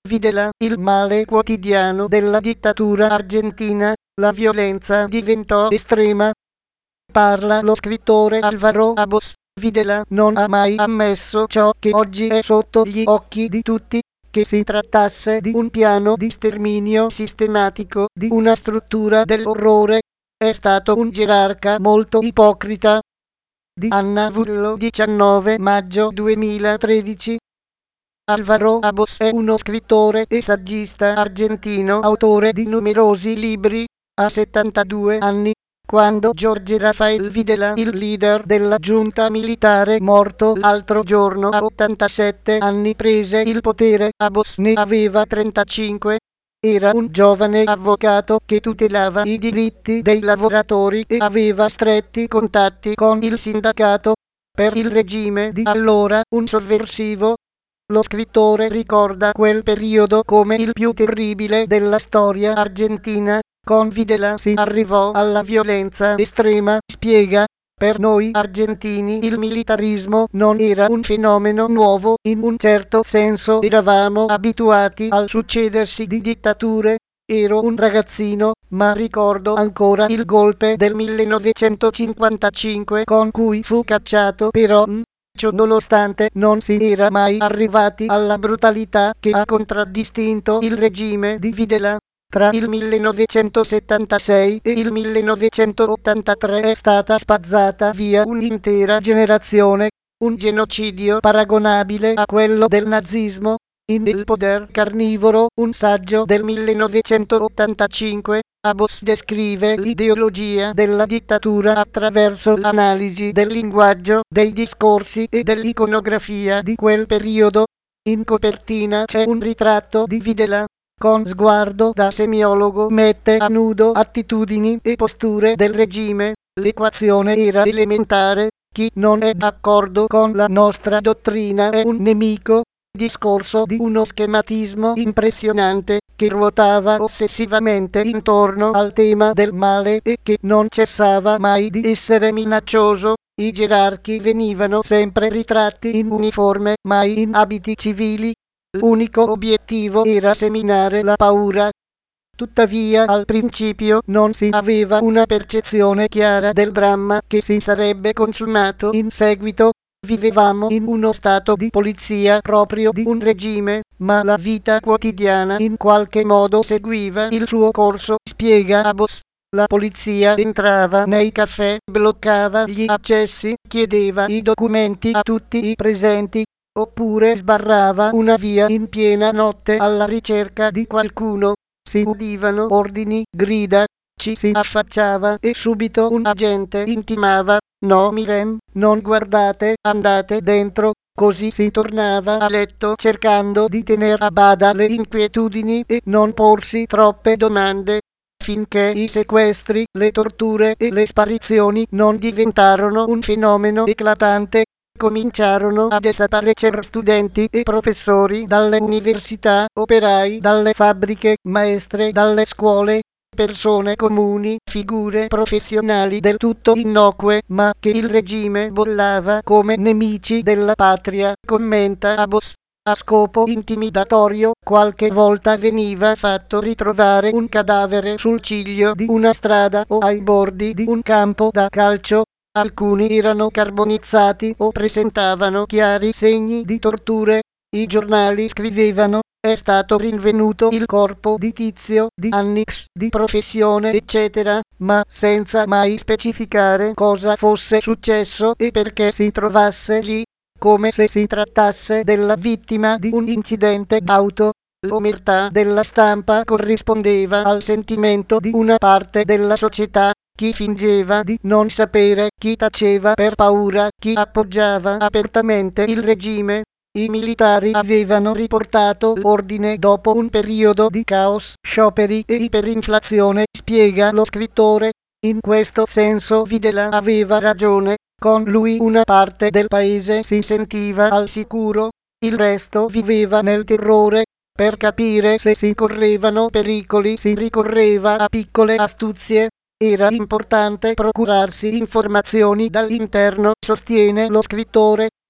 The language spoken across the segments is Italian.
Videla, il male quotidiano della dittatura argentina, la violenza diventò estrema. Parla lo scrittore Álvaro Abos. Videla non ha mai ammesso ciò che oggi è sotto gli occhi di tutti, che si trattasse di un piano di sterminio sistematico, di una struttura dell'orrore. È stato un gerarca molto ipocrita. Di Anna Vullo, 19 maggio 2013. Álvaro Abos è uno scrittore e saggista argentino, autore di numerosi libri. Ha 72 anni. Quando Jorge Rafael Videla, il leader della giunta militare morto l'altro giorno a 87 anni, prese il potere, Abos ne aveva 35. Era un giovane avvocato che tutelava i diritti dei lavoratori e aveva stretti contatti con il sindacato. Per il regime di allora, un sovversivo. Lo scrittore ricorda quel periodo come il più terribile della storia argentina. Con Videla si arrivò alla violenza estrema, spiega. Per noi argentini il militarismo non era un fenomeno nuovo, in un certo senso eravamo abituati al succedersi di dittature. Ero un ragazzino, ma ricordo ancora il golpe del 1955 con cui fu cacciato Perón. Ciò nonostante non si era mai arrivati alla brutalità che ha contraddistinto il regime di Videla. Tra il 1976 e il 1983 è stata spazzata via un'intera generazione, un genocidio paragonabile a quello del nazismo. In Il poder carnivoro, un saggio del 1985, Abos descrive l'ideologia della dittatura attraverso l'analisi del linguaggio, dei discorsi e dell'iconografia di quel periodo. In copertina c'è un ritratto di Videla. Con sguardo da semiologo mette a nudo attitudini e posture del regime. L'equazione era elementare: chi non è d'accordo con la nostra dottrina è un nemico. Discorso di uno schematismo impressionante, che ruotava ossessivamente intorno al tema del male e che non cessava mai di essere minaccioso. I gerarchi venivano sempre ritratti in uniforme, mai in abiti civili. L'unico obiettivo era seminare la paura. Tuttavia al principio non si aveva una percezione chiara del dramma che si sarebbe consumato in seguito. Vivevamo in uno stato di polizia proprio di un regime, ma la vita quotidiana in qualche modo seguiva il suo corso, spiega Abos. La polizia entrava nei caffè, bloccava gli accessi, chiedeva i documenti a tutti i presenti, oppure sbarrava una via in piena notte alla ricerca di qualcuno. Si udivano ordini, grida, ci si affacciava e subito un agente intimava: no Miren, non guardate, andate dentro. Così si tornava a letto cercando di tener a bada le inquietudini e non porsi troppe domande, finché i sequestri, le torture e le sparizioni non diventarono un fenomeno eclatante. Cominciarono a desaparecere studenti e professori dalle università, operai dalle fabbriche, maestre dalle scuole, persone comuni, figure professionali del tutto innocue, ma che il regime bollava come nemici della patria, commenta Abos. A scopo intimidatorio, qualche volta veniva fatto ritrovare un cadavere sul ciglio di una strada o ai bordi di un campo da calcio. Alcuni erano carbonizzati o presentavano chiari segni di torture. I giornali scrivevano: è stato rinvenuto il corpo di Tizio, di Annix, di professione eccetera, ma senza mai specificare cosa fosse successo e perché si trovasse lì, come se si trattasse della vittima di un incidente d'auto. L'omertà della stampa corrispondeva al sentimento di una parte della società. Chi fingeva di non sapere, chi taceva per paura, chi appoggiava apertamente il regime. I militari avevano riportato l'ordine dopo un periodo di caos, scioperi e iperinflazione, spiega lo scrittore. In questo senso Videla aveva ragione. Con lui una parte del paese si sentiva al sicuro, il resto viveva nel terrore. Per capire se si correvano pericoli si ricorreva a piccole astuzie. Era importante procurarsi informazioni dall'interno, sostiene lo scrittore.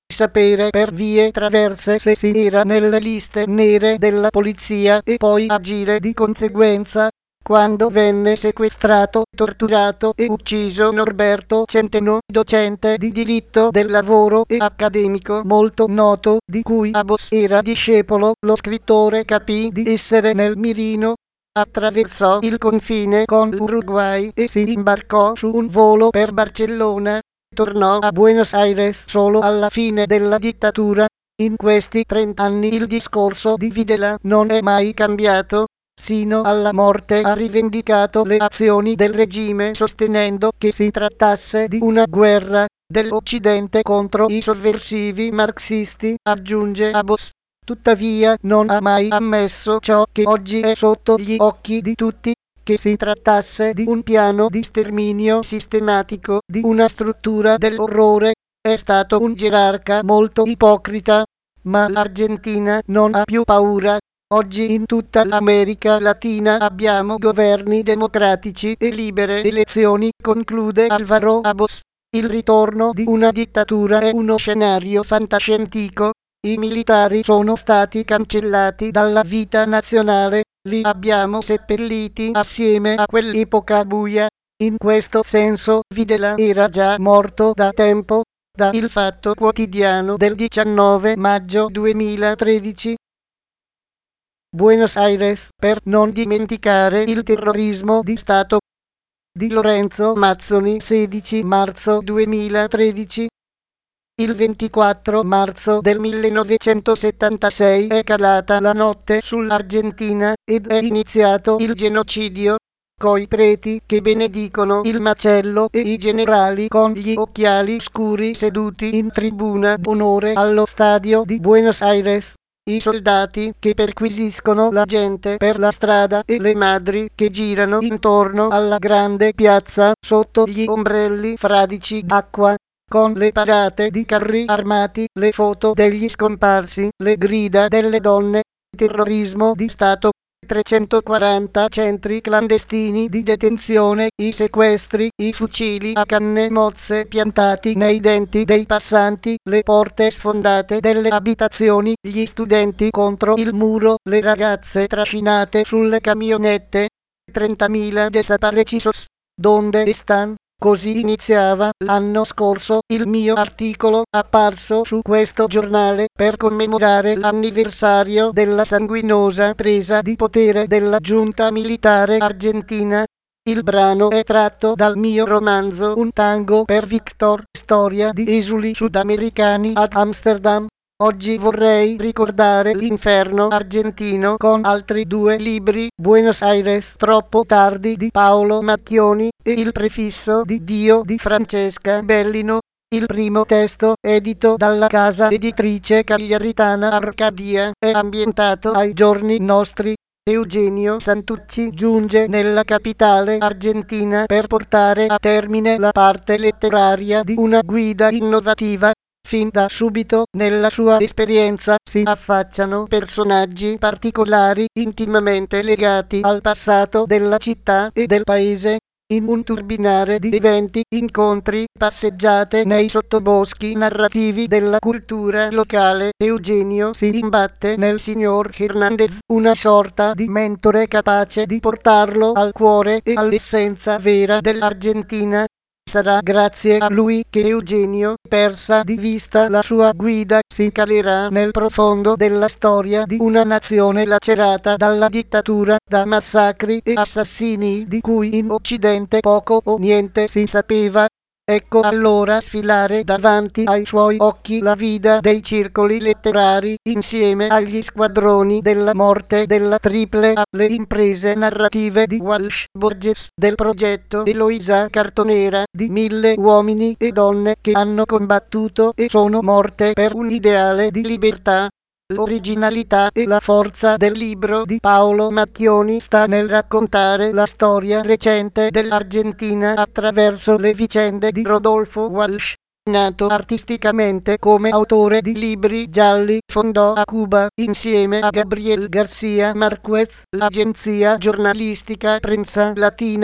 sapere per vie traverse se si era nelle liste nere della polizia e poi agire di conseguenza. Quando venne sequestrato, torturato e ucciso Norberto Centeno, docente di diritto del lavoro e accademico molto noto, di cui Abbos era discepolo, lo scrittore capì di essere nel mirino. Attraversò il confine con l'Uruguay e si imbarcò su un volo per Barcellona. Tornò a Buenos Aires solo alla fine della dittatura. In questi 30 anni il discorso di Videla non è mai cambiato. Sino alla morte ha rivendicato le azioni del regime sostenendo che si trattasse di una guerra dell'Occidente contro i sovversivi marxisti, aggiunge Abbos. Tuttavia non ha mai ammesso ciò che oggi è sotto gli occhi di tutti, che si trattasse di un piano di sterminio sistematico, di una struttura dell'orrore. È stato un gerarca molto ipocrita, ma l'Argentina non ha più paura. Oggi in tutta l'America Latina abbiamo governi democratici e libere elezioni, conclude Alvaro Abbos. Il ritorno di una dittatura è uno scenario fantascientico. I militari sono stati cancellati dalla vita nazionale, li abbiamo seppelliti assieme a quell'epoca buia. In questo senso Videla era già morto da tempo. Da Il Fatto Quotidiano del 19 maggio 2013. Buenos Aires, per non dimenticare il terrorismo di Stato. Di Lorenzo Mazzoni, 16 marzo 2013. Il 24 marzo del 1976 è calata la notte sull'Argentina ed è iniziato il genocidio, coi preti che benedicono il macello e i generali con gli occhiali scuri seduti in tribuna d'onore allo stadio di Buenos Aires. I soldati che perquisiscono la gente per la strada e le madri che girano intorno alla grande piazza sotto gli ombrelli fradici d'acqua, con le parate di carri armati, le foto degli scomparsi, le grida delle donne, terrorismo di Stato. 340 centri clandestini di detenzione, i sequestri, i fucili a canne mozze piantati nei denti dei passanti, le porte sfondate delle abitazioni, gli studenti contro il muro, le ragazze trascinate sulle camionette. 30.000 desaparecidos. Donde están? Così iniziava l'anno scorso il mio articolo apparso su questo giornale per commemorare l'anniversario della sanguinosa presa di potere della giunta militare argentina. Il brano è tratto dal mio romanzo Un tango per Victor, storia di esuli sudamericani ad Amsterdam. Oggi vorrei ricordare l'inferno argentino con altri 2 libri, Buenos Aires troppo tardi di Paolo Macchioni e Il prefisso di Dio di Francesca Bellino. Il primo testo, edito dalla casa editrice cagliaritana Arcadia, è ambientato ai giorni nostri. Eugenio Santucci giunge nella capitale argentina per portare a termine la parte letteraria di una guida innovativa. Fin da subito nella sua esperienza si affacciano personaggi particolari intimamente legati al passato della città e del paese. In un turbinare di eventi, incontri, passeggiate nei sottoboschi narrativi della cultura locale, Eugenio si imbatte nel signor Hernandez, una sorta di mentore capace di portarlo al cuore e all'essenza vera dell'Argentina. Sarà grazie a lui che Eugenio, persa di vista la sua guida, si calerà nel profondo della storia di una nazione lacerata dalla dittatura, da massacri e assassini di cui in Occidente poco o niente si sapeva. Ecco allora sfilare davanti ai suoi occhi la vita dei circoli letterari, insieme agli squadroni della morte della Triple A, le imprese narrative di Walsh Borges, del progetto Eloisa Cartonera, di 1000 uomini e donne che hanno combattuto e sono morte per un ideale di libertà. L'originalità e la forza del libro di Paolo Macchioni sta nel raccontare la storia recente dell'Argentina attraverso le vicende di Rodolfo Walsh. Nato artisticamente come autore di libri gialli, fondò a Cuba, insieme a Gabriel García Márquez, l'agenzia giornalistica Prensa Latina.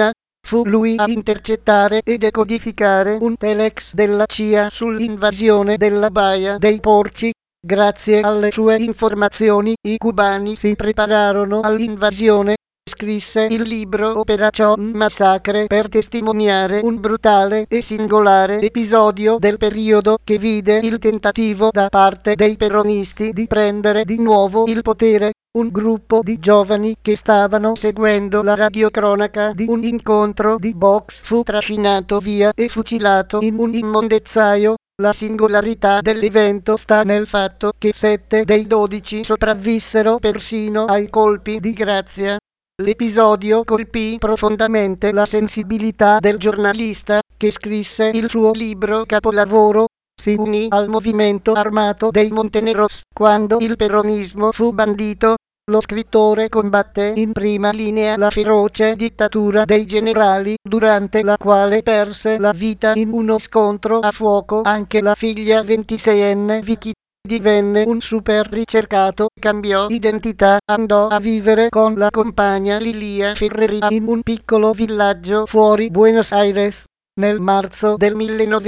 Fu lui a intercettare e decodificare un telex della CIA sull'invasione della Baia dei Porci. Grazie alle sue informazioni, i cubani si prepararono all'invasione. Scrisse il libro Operation Massacre per testimoniare un brutale e singolare episodio del periodo che vide il tentativo da parte dei peronisti di prendere di nuovo il potere. Un gruppo di giovani che stavano seguendo la radiocronaca di un incontro di box fu trascinato via e fucilato in un immondezzaio. La singolarità dell'evento sta nel fatto che 7 dei 12 sopravvissero persino ai colpi di grazia. L'episodio colpì profondamente la sensibilità del giornalista, che scrisse il suo libro capolavoro. Si unì al movimento armato dei Monteneros quando il peronismo fu bandito. Lo scrittore combatté in prima linea la feroce dittatura dei generali, durante la quale perse la vita in uno scontro a fuoco anche la figlia 26enne Vicky. Divenne un super ricercato, cambiò identità, andò a vivere con la compagna Lilia Ferreri in un piccolo villaggio fuori Buenos Aires. Nel marzo del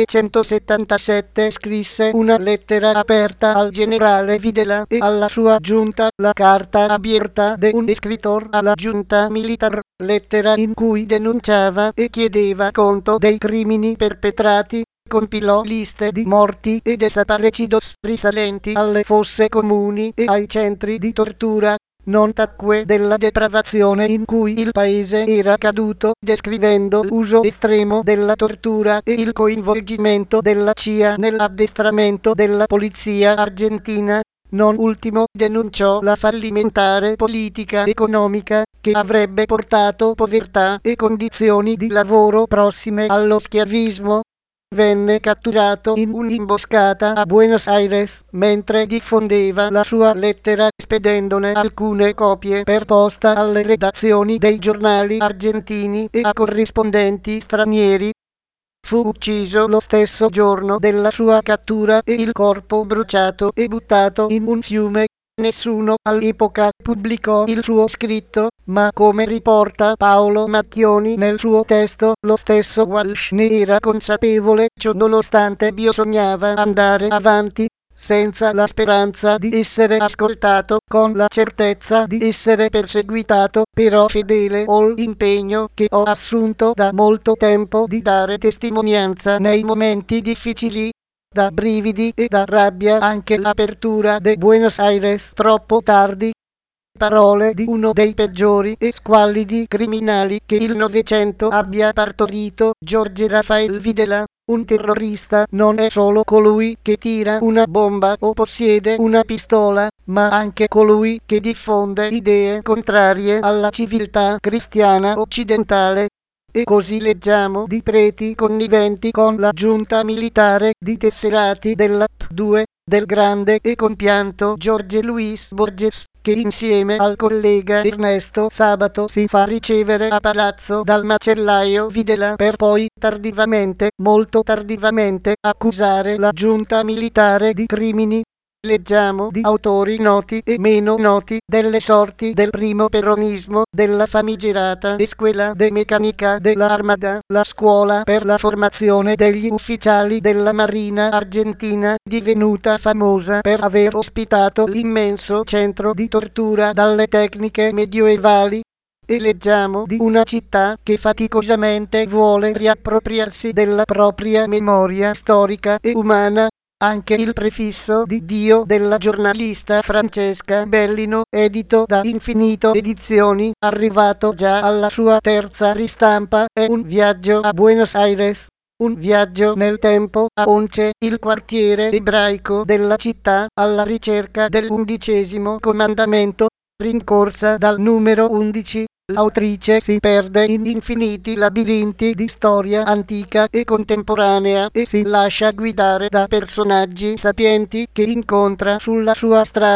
1977 scrisse una lettera aperta al generale Videla e alla sua giunta, la carta abierta de un escritor alla giunta militar, lettera in cui denunciava e chiedeva conto dei crimini perpetrati. Compilò liste di morti e desaparecidos risalenti alle fosse comuni e ai centri di tortura. Non tacque della depravazione in cui il paese era caduto, descrivendo l'uso estremo della tortura e il coinvolgimento della CIA nell'addestramento della polizia argentina. Non ultimo denunciò la fallimentare politica economica che avrebbe portato povertà e condizioni di lavoro prossime allo schiavismo. Venne catturato in un'imboscata a Buenos Aires mentre diffondeva la sua lettera, spedendone alcune copie per posta alle redazioni dei giornali argentini e a corrispondenti stranieri. Fu ucciso lo stesso giorno della sua cattura e il corpo bruciato e buttato in un fiume. Nessuno all'epoca pubblicò il suo scritto, ma come riporta Paolo Macchioni nel suo testo, lo stesso Walsh ne era consapevole. Ciò nonostante bisognava andare avanti, senza la speranza di essere ascoltato, con la certezza di essere perseguitato, però fedele all'impegno che ho assunto da molto tempo di dare testimonianza nei momenti difficili. Da brividi e da rabbia anche l'apertura de Buenos Aires troppo tardi. Parole di uno dei peggiori e squallidi criminali che il Novecento abbia partorito, Jorge Rafael Videla. Un terrorista non è solo colui che tira una bomba o possiede una pistola, ma anche colui che diffonde idee contrarie alla civiltà cristiana occidentale. E così leggiamo di preti conniventi con la giunta militare, di tesserati della P2, del grande e compianto Jorge Luis Borges, che insieme al collega Ernesto Sabato si fa ricevere a palazzo dal macellaio Videla per poi tardivamente, molto tardivamente, accusare la giunta militare di crimini. Leggiamo di autori noti e meno noti delle sorti del primo peronismo, della famigerata Escuela de Mecánica de la Armada, la scuola per la formazione degli ufficiali della Marina argentina, divenuta famosa per aver ospitato l'immenso centro di tortura dalle tecniche medioevali. E leggiamo di una città che faticosamente vuole riappropriarsi della propria memoria storica e umana. Anche il prefisso di Dio della giornalista Francesca Bellino, edito da Infinito Edizioni, arrivato già alla sua terza ristampa, è un viaggio a Buenos Aires. Un viaggio nel tempo a Once, il quartiere ebraico della città, alla ricerca dell'11° comandamento. Rincorsa dal numero 11, l'autrice si perde in infiniti labirinti di storia antica e contemporanea e si lascia guidare da personaggi sapienti che incontra sulla sua strada.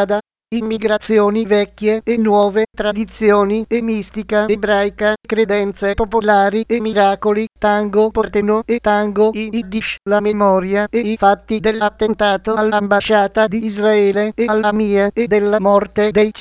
immigrazioni vecchie e nuove, tradizioni e mistica ebraica, credenze popolari e miracoli, tango porteno e tango yiddish, la memoria e i fatti dell'attentato all'ambasciata di Israele e alla mia e della morte dei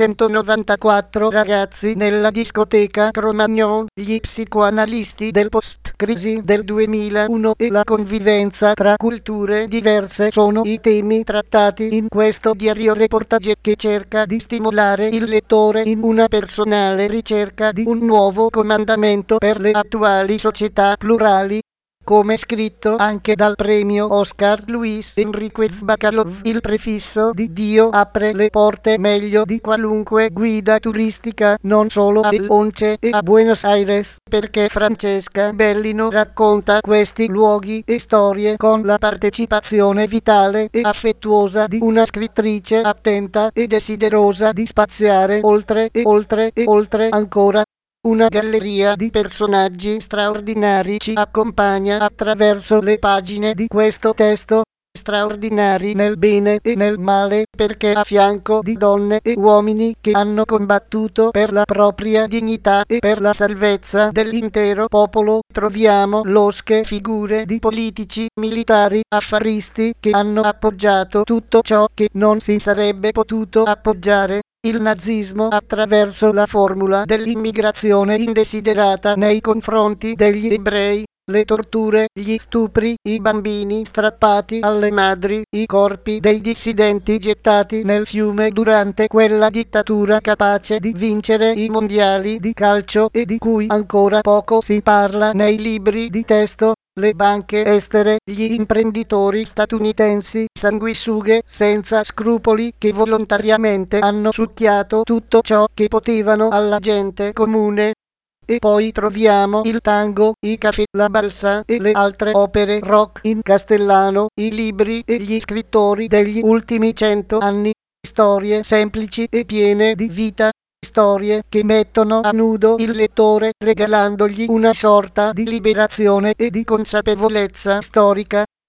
194 ragazzi nella discoteca Cro-Magnon, gli psicoanalisti del post-crisi del 2001 e la convivenza tra culture diverse sono i temi trattati in questo diario reportage che cerca di stimolare il lettore in una personale ricerca di un nuovo comandamento per le attuali società plurali. Come scritto anche dal premio Oscar Luis Enriquez Bacalov, il prefisso di Dio apre le porte meglio di qualunque guida turistica, non solo a El Once e a Buenos Aires, perché Francesca Bellino racconta questi luoghi e storie con la partecipazione vitale e affettuosa di una scrittrice attenta e desiderosa di spaziare oltre e oltre e oltre ancora. Una galleria di personaggi straordinari ci accompagna attraverso le pagine di questo testo, straordinari nel bene e nel male, perché a fianco di donne e uomini che hanno combattuto per la propria dignità e per la salvezza dell'intero popolo, troviamo losche figure di politici, militari, affaristi che hanno appoggiato tutto ciò che non si sarebbe potuto appoggiare. Il nazismo attraverso la formula dell'immigrazione indesiderata nei confronti degli ebrei, le torture, gli stupri, i bambini strappati alle madri, i corpi dei dissidenti gettati nel fiume durante quella dittatura capace di vincere i mondiali di calcio e di cui ancora poco si parla nei libri di testo. Le banche estere, gli imprenditori statunitensi, sanguisughe senza scrupoli che volontariamente hanno succhiato tutto ciò che potevano alla gente comune. E poi troviamo il tango, i caffè, la balsa e le altre opere rock in castellano, i libri e gli scrittori degli ultimi 100 anni, storie semplici e piene di vita. Storie che mettono a nudo il lettore regalandogli una sorta di liberazione e di consapevolezza storica.